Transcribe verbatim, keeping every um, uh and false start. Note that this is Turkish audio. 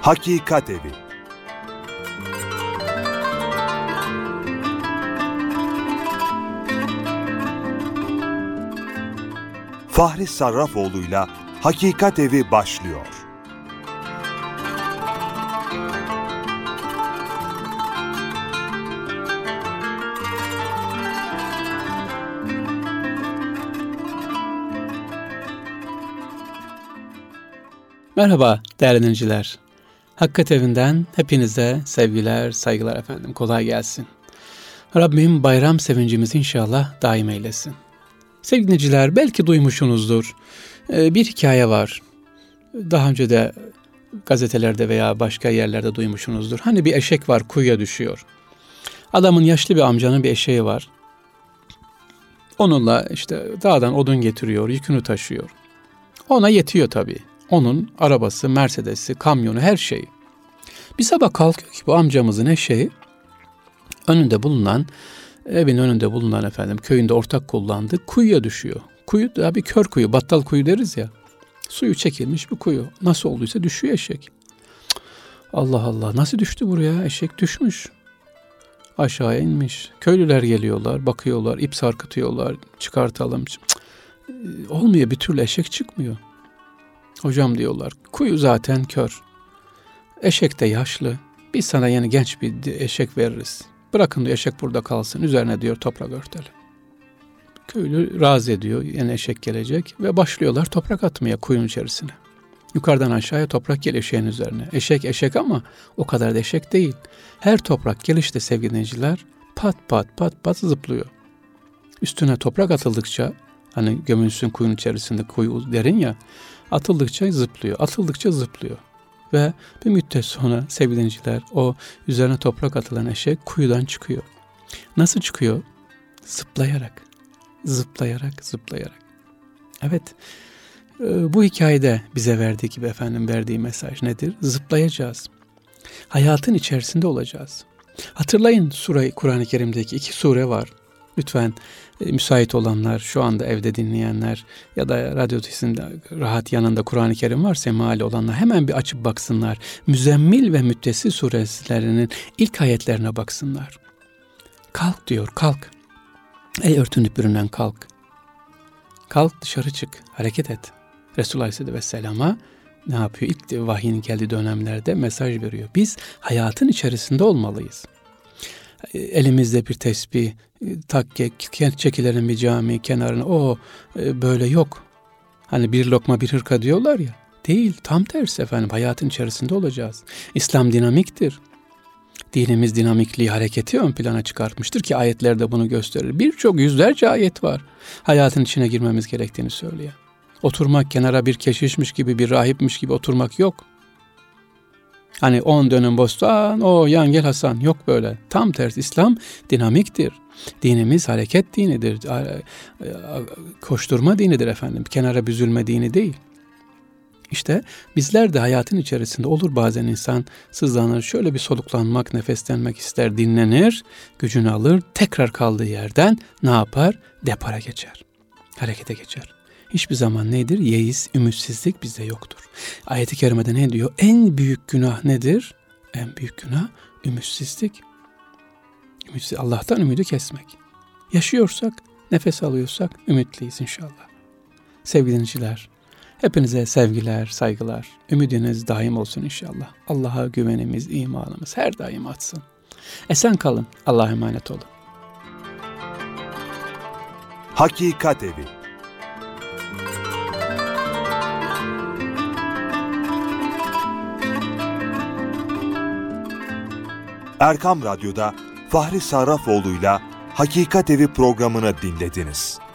Hakikat Evi. Fahri Sarrafoğlu'yla Hakikat Evi başlıyor. Merhaba değerli dinleyiciler. Hakikat Evi'nden hepinize sevgiler, saygılar efendim. Kolay gelsin. Rabbim bayram sevincimizi inşallah daim eylesin. Sevgili dinleyiciler, belki duymuşsunuzdur. Ee, bir hikaye var. Daha önce de gazetelerde veya başka yerlerde duymuşsunuzdur. Hani bir eşek var, kuyuya düşüyor. Adamın, yaşlı bir amcanın bir eşeği var. Onunla işte dağdan odun getiriyor, yükünü taşıyor. Ona yetiyor tabii. Onun arabası, Mercedes'i, kamyonu, her şeyi. Bir sabah kalkıyor ki bu amcamızın eşeği önünde bulunan, evin önünde bulunan efendim köyünde ortak kullandığı kuyuya düşüyor. Kuyu da bir kör kuyu, battal kuyu deriz ya. Suyu çekilmiş bir kuyu. Nasıl olduysa düşüyor eşek. Allah Allah, nasıl düştü buraya? Eşek düşmüş. Aşağıya inmiş. Köylüler geliyorlar, bakıyorlar, ip sarkıtıyorlar, çıkartalım. Cık, olmuyor, bir türlü eşek çıkmıyor. Hocam diyorlar, kuyu zaten kör. Eşek de yaşlı. Biz sana yeni genç bir eşek veririz. Bırakın diyor, eşek burada kalsın. Üzerine diyor toprak örtelim. Köylü razı ediyor. Yeni eşek gelecek ve başlıyorlar toprak atmaya kuyunun içerisine. Yukarıdan aşağıya toprak geliyor eşeğin üzerine. Eşek eşek ama o kadar da eşek değil. Her toprak gelişte sevgili dinleyiciler pat pat pat pat zıplıyor. Üstüne toprak atıldıkça, hani gömülsün kuyunun içerisinde, kuyu derin ya, atıldıkça zıplıyor, atıldıkça zıplıyor. Ve bir müddet sonra sevgili dinleyiciler, o üzerine toprak atılan eşek kuyudan çıkıyor. Nasıl çıkıyor? Zıplayarak, zıplayarak, zıplayarak. Evet, bu hikayede bize verdiği gibi efendim verdiği mesaj nedir? Zıplayacağız. Hayatın içerisinde olacağız. Hatırlayın surayı, Kur'an-ı Kerim'deki iki sure var. Lütfen e, müsait olanlar, şu anda evde dinleyenler ya da radyo sesinde rahat yanında Kur'an-ı Kerim varsa meali olanlar hemen bir açıp baksınlar. Müzzemmil ve Müddessir surelerinin ilk ayetlerine baksınlar. Kalk diyor, kalk. Ey örtünüp bürünen kalk. Kalk, dışarı çık, hareket et. Resulullah Aleyhisselatü Vesselam'a ne yapıyor? İlk vahyin geldiği dönemlerde mesaj veriyor. Biz hayatın içerisinde olmalıyız. Elimizde bir tesbih, takke, çekilerin bir cami kenarına, o böyle yok. Hani bir lokma bir hırka diyorlar ya. Değil, tam tersi efendim, hayatın içerisinde olacağız. İslam dinamiktir. Dinimiz dinamikliği, hareketi ön plana çıkartmıştır ki ayetlerde bunu gösterir. Birçok yüzlerce ayet var hayatın içine girmemiz gerektiğini söyleyen. Oturmak, kenara bir keşişmiş gibi, bir rahipmiş gibi oturmak yok. Hani on dönüm bostan, o yan gel Hasan, yok böyle. Tam tersi, İslam dinamiktir. Dinimiz hareket dinidir. Koşturma dinidir efendim. Kenara büzülme dini değil. İşte bizler de hayatın içerisinde olur, bazen insan sızlanır, şöyle bir soluklanmak, nefeslenmek ister, dinlenir, gücünü alır, tekrar kaldığı yerden ne yapar? Depara geçer, harekete geçer. Hiçbir zaman nedir? Yeis, ümitsizlik bizde yoktur. Ayet-i kerimede ne diyor? En büyük günah nedir? En büyük günah ümitsizlik. Ümitsiz, Allah'tan ümidi kesmek. Yaşıyorsak, nefes alıyorsak ümitliyiz inşallah. Sevgili dinleyiciler, hepinize sevgiler, saygılar. Ümidiniz daim olsun inşallah. Allah'a güvenimiz, imanımız her daim artsın. Esen kalın. Allah'a emanet olun. Hakikat Evi. Erkam Radyo'da Fahri Sarrafoğlu'yla Hakikat Evi programını dinlediniz.